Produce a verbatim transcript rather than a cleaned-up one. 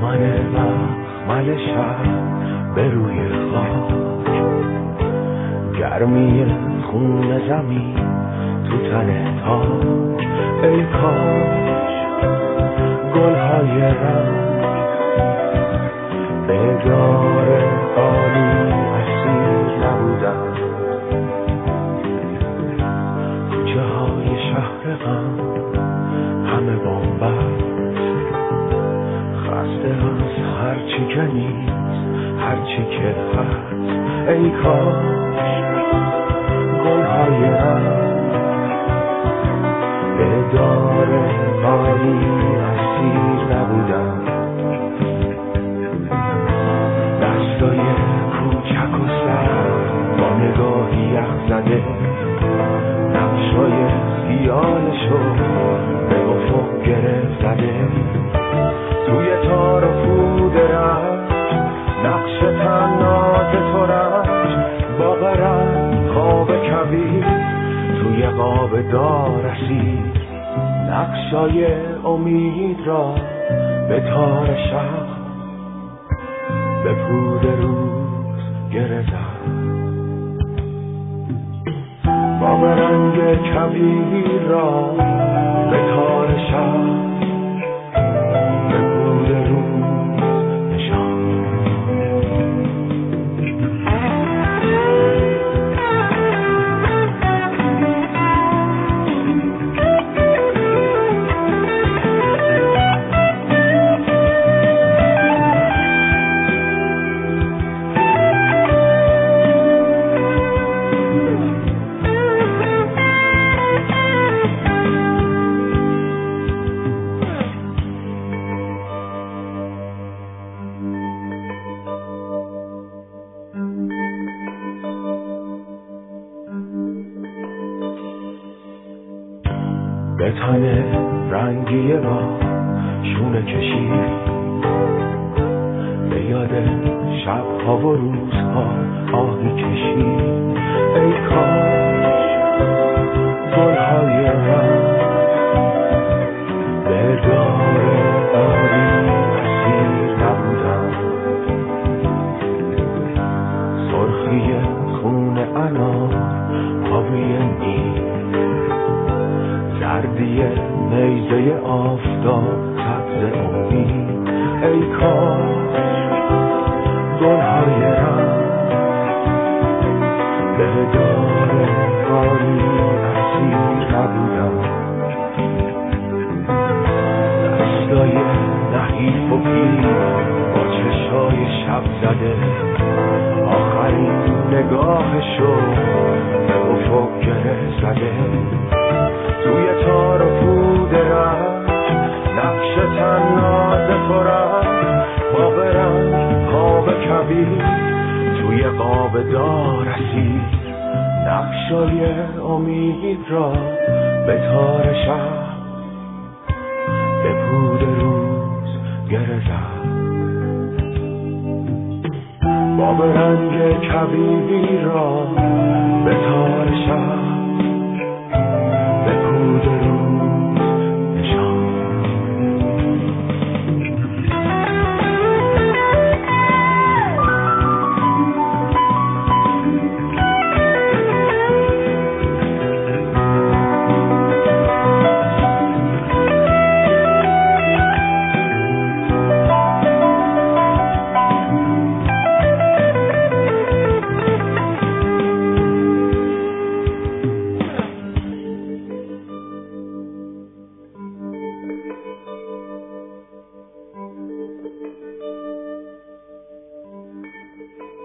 دامن مخمل شب به روی خاک، گرمی خون زمین تو تن تاک. ای کاش گلهای رنگ به دار عالی اسیر نبودن. کوچه های شهر غم همه بنبست، خسته از هرچی که نیست هرچی که هست. ای کاش گلهای رنگ به دار عالی اسیر نبودن. دستای کوچک و سر با نگاهی یخ زده، نقشای خیالشو به افق گره زده. توی تار و پود رنگ نقش تناز تو رنگ، باغ رنگ خواب کبیر توی قاب دار اسیر. نقشای امید را به تار شب به پود روز گره زد. باغ رنگ کبیر را به تار شب به پود روز نشان. به تن رنگی با شونه کشید، به یاد شبها و روزها آهی کشید. ای کاش گلهای رنگ به دار عالی اسیر نبودن. سرخی خون انار آبی نیل، زردی نیزه آفتاب سبز امید. ای کاش گلهای رنگ به دار عالی اسیر نبودن. دستای نحیف و پیر با چشای شب زده، آخرین نگاهشو به افق گره زده. توی تار و پود رنگ نقش تناز تو رنگ، باغ رنگ خواب کبیر توی قاب دار اسیر. نقشای امید را به تار شب به پود روز گره زد. باغ رنگ کبیر را به تار شب